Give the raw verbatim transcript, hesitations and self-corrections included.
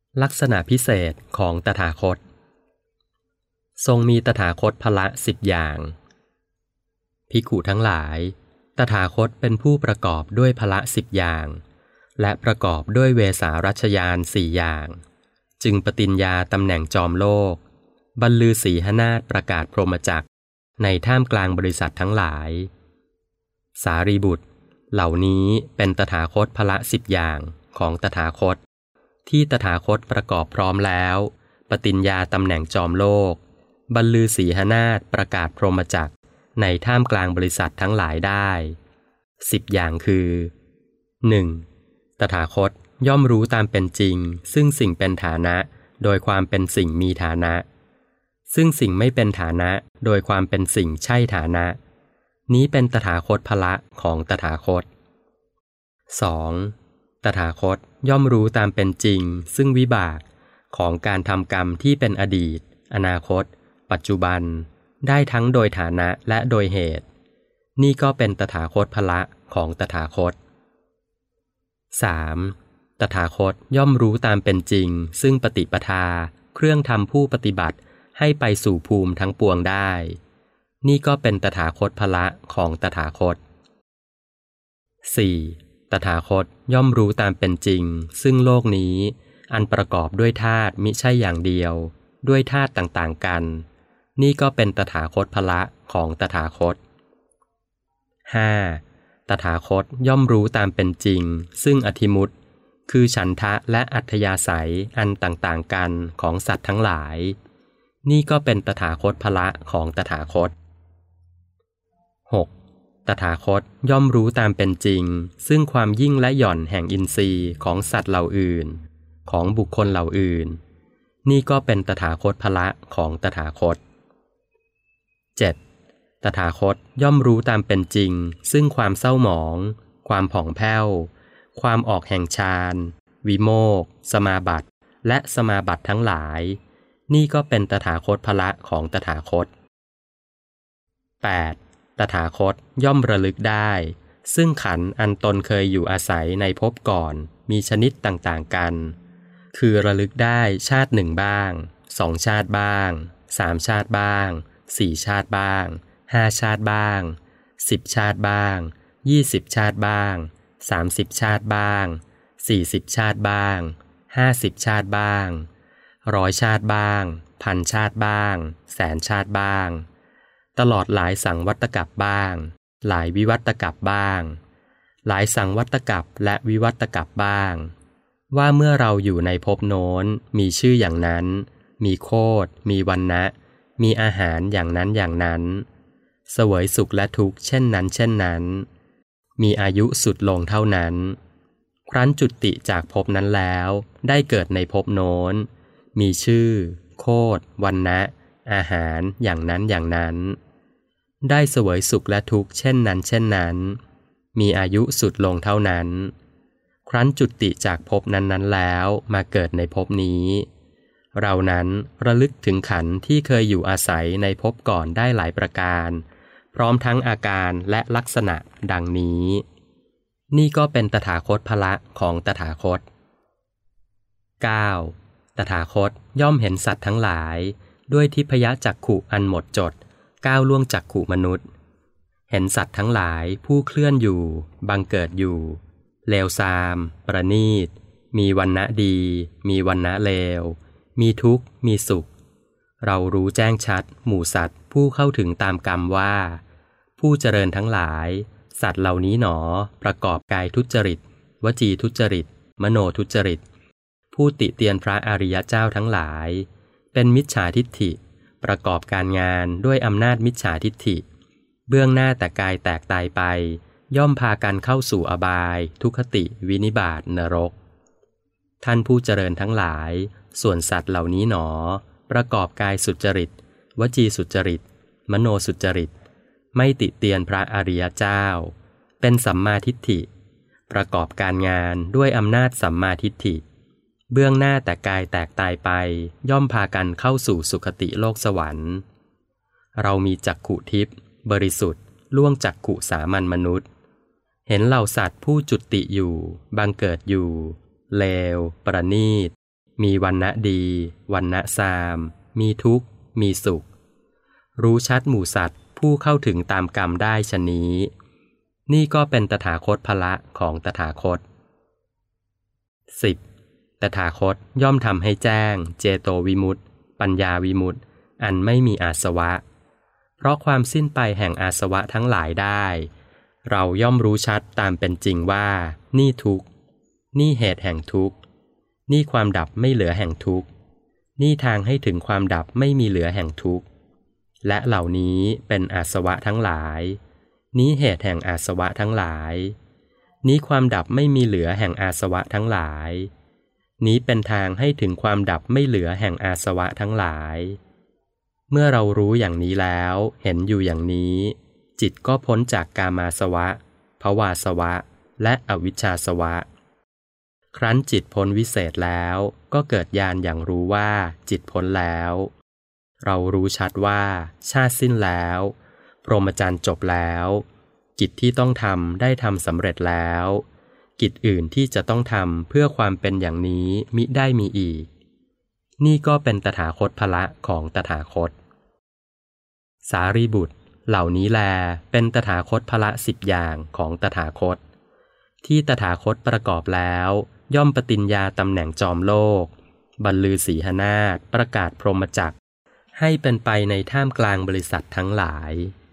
ลักษณะพิเศษของตถาคตทรงมีตถาคตพละสิบอย่างภิกขุทั้งหลายตถาคตเป็นผู้ประกอบด้วยพละสิบอย่างและประกอบด้วยเวสารัชยานสี่อย่างจึงปฏิญญาตำแหน่งจอมโลกบรรลือสีหนาฏประกาศพรหมจักรในท่ามกลางบริษัททั้งหลายสารีบุตรเหล่านี้เป็นตถาคตพละสิบอย่างของตถาคตที่ตถาคตประกอบพร้อมแล้วปฏิญญาตำแหน่งจอมโลกบรรลือสีหนาฏประกาศพรหมจักรในท่ามกลางบริษัททั้งหลายได้สิบอย่างคือ หนึ่ง. ตถาคตย่อมรู้ตามเป็นจริงซึ่งสิ่งเป็นฐานะโดยความเป็นสิ่งมีฐานะซึ่งสิ่งไม่เป็นฐานะโดยความเป็นสิ่งใช่ฐานะนี้เป็นตถาคตพละของตถาคต สอง. ตถาคตย่อมรู้ตามเป็นจริงซึ่งวิบากของการทำกรรมที่เป็นอดีตอนาคตปัจจุบันได้ทั้งโดยฐานะและโดยเหตุนี่ก็เป็นตถาคตพละของตถาคต สาม. ตถาคตย่อมรู้ตามเป็นจริงซึ่งปฏิปทาเครื่องทำผู้ปฏิบัติให้ไปสู่ภูมิทั้งปวงได้นี่ก็เป็นตถาคตพละของตถาคต สี่. ตถาคตย่อมรู้ตามเป็นจริงซึ่งโลกนี้อันประกอบด้วยธาตุมิใช่อย่างเดียวด้วยธาตุต่างๆกันนี่ก็เป็นตถาคตพละของตถาคต ห้า. ตถาคตย่อมรู้ตามเป็นจริงซึ่งอธิมุตติคือฉันทะและอัธยาศัยอันต่างๆกันของสัตว์ทั้งหลายนี่ก็เป็นตถาคตพละของตถาคต หก. ตถาคตย่อมรู้ตามเป็นจริงซึ่งความยิ่งและหย่อนแห่งอินทรีย์ของสัตว์เหล่าอื่นของบุคคลเหล่าอื่นนี่ก็เป็นตถาคตพละของตถาคต เจ็ด. ตถาคตย่อมรู้ตามเป็นจริงซึ่งความเศร้าหมองความผ่องแผ้วความออกแห่งฌานวิโมกข์สมาบัติและสมาบัติทั้งหลายนี่ก็เป็นตถาคตพละของตถาคต แปด. ตถาคตย่อมระลึกได้ซึ่งขันธ์อันตนเคยอยู่อาศัยในภพก่อนมีชนิดต่างๆกันคือระลึกได้ชาติหนึ่งบ้างสองชาติบ้างสามชาติบ้างสี่ชาติบ้างห้าชาติบ้างสิบชาติบ้างยี่สิบชาติบ้างสามสิบชาติบ้างสี่สิบชาติบ้างห้าสิบชาติบ้างร้อยชาติบ้างพันชาติบ้างแสนชาติบ้างตลอดหลายสังวัตกัปบ้างหลายวิวัตกัปบ้างหลายสังวัตกัปและวิวัตกัปบ้างว่าเมื่อเราอยู่ในภพโน้นมีชื่ออย่างนั้นมีโคตรมีวรรณะมีอาหารอย่างนั้นอย่างนั้นเสวยสุขและทุกข์เช่นนั้นเช่นนั้นมีอายุสุดลงเท่านั้นครั้นจุติจากภพนั้นแล้วได้เกิดในภพโน้นมีชื่อโคตรวรรณะอาหารอย่างนั้นอย่างนั้นได้เสวยสุขและทุกข์เช่นนั้นเช่นนั้นมีอายุสุดลงเท่านั้นครั้นจุติจากภพนั้นๆแล้วมาเกิดในภพนี้เรานั้นระลึกถึงขันธ์ที่เคยอยู่อาศัยในภพก่อนได้หลายประการพร้อมทั้งอาการและลักษณะดังนี้นี่ก็เป็นตถาคตพละของตถาคต เก้า. ตถาคตย่อมเห็นสัตว์ทั้งหลายด้วยทิพยจักขุอันหมดจดก้าวล่วงจักขุมนุษย์เห็นสัตว์ทั้งหลายผู้เคลื่อนอยู่บังเกิดอยู่เลวทรามประณีตมีวรรณะดีมีวรรณะเลวมีทุกข์มีสุขเรารู้แจ้งชัดหมู่สัตว์ผู้เข้าถึงตามกรรมว่าผู้เจริญทั้งหลายสัตว์เหล่านี้หนอประกอบกายทุจริตวจีทุจริตมโนทุจริตผู้ติเตียนพระอริยเจ้าทั้งหลายเป็นมิจฉาทิฏฐิประกอบการงานด้วยอำนาจมิจฉาทิฏฐิเบื้องหน้าแต่กายแตกตายไปย่อมพากันเข้าสู่อบายทุกขติวินิบาตนรกท่านผู้เจริญทั้งหลายส่วนสัตว์เหล่านี้หนอประกอบกายสุจริตวจีสุจริตมโนสุจริตไม่ติเตียนพระอริยเจ้าเป็นสัมมาทิฏฐิประกอบการงานด้วยอำนาจสัมมาทิฏฐิเบื้องหน้าแต่กายแตกตายไปย่อมพากันเข้าสู่สุคติโลกสวรรค์เรามีจักขุทิพย์บริสุทธิ์ล่วงจักขุสามัญมนุษย์เห็นเหล่าสัตว์ผู้จุติอยู่บังเกิดอยู่เลวประณีตมีวรรณะดีวรรณะซามมีทุกข์มีสุขรู้ชัดหมู่สัตว์ผู้เข้าถึงตามกรรมได้ชะนี้นี่ก็เป็นตถาคตพละของตถาคต สิบ. ตถาคตย่อมทำให้แจ้งเจโตวิมุตติปัญญาวิมุตติอันไม่มีอาสวะเพราะความสิ้นไปแห่งอาสวะทั้งหลายได้เราย่อมรู้ชัดตามเป็นจริงว่านี่ทุกข์นี่เหตุแห่งทุกข์นี่ความดับไม่เหลือแห่งทุกข์นี่ทางให้ถึงความดับไม่มีเหลือแห่งทุกข์และเหล่านี้เป็นอาสวะทั้งหลายนี้เหตุแห่งอาสวะทั้งหลายนี้ความดับไม่มีเหลือแห่งอาสวะทั้งหลายนี้เป็นทางให้ถึงความดับไม่เหลือแห่งอาสวะทั้งหลายเมื่อเรารู้อย่างนี้แล้วเห็นอยู่อย่างนี้จิตก็พ้นจากกามาสวะภวาสวะและอวิชชาสวะครั้นจิตพ้นวิเศษแล้วก็เกิดญาณอย่างรู้ว่าจิตพ้นแล้วเรารู้ชัดว่าชาติสิ้นแล้วพรหมจรรย์จบแล้วกิจที่ต้องทำได้ทำสำเร็จแล้วกิจอื่นที่จะต้องทำเพื่อความเป็นอย่างนี้มิได้มีอีกนี่ก็เป็นตถาคตพละของตถาคตสารีบุตรเหล่านี้แลเป็นตถาคตพละสิบอย่างของตถาคตที่ตถาคตประกอบแล้วย่อมปฏิญญาตำแหน่งจอมโลกบรรลือสีหนาฏประกาศพรหมจักรให้เป็นไปในท่ามกลางบริษัททั้งหลาย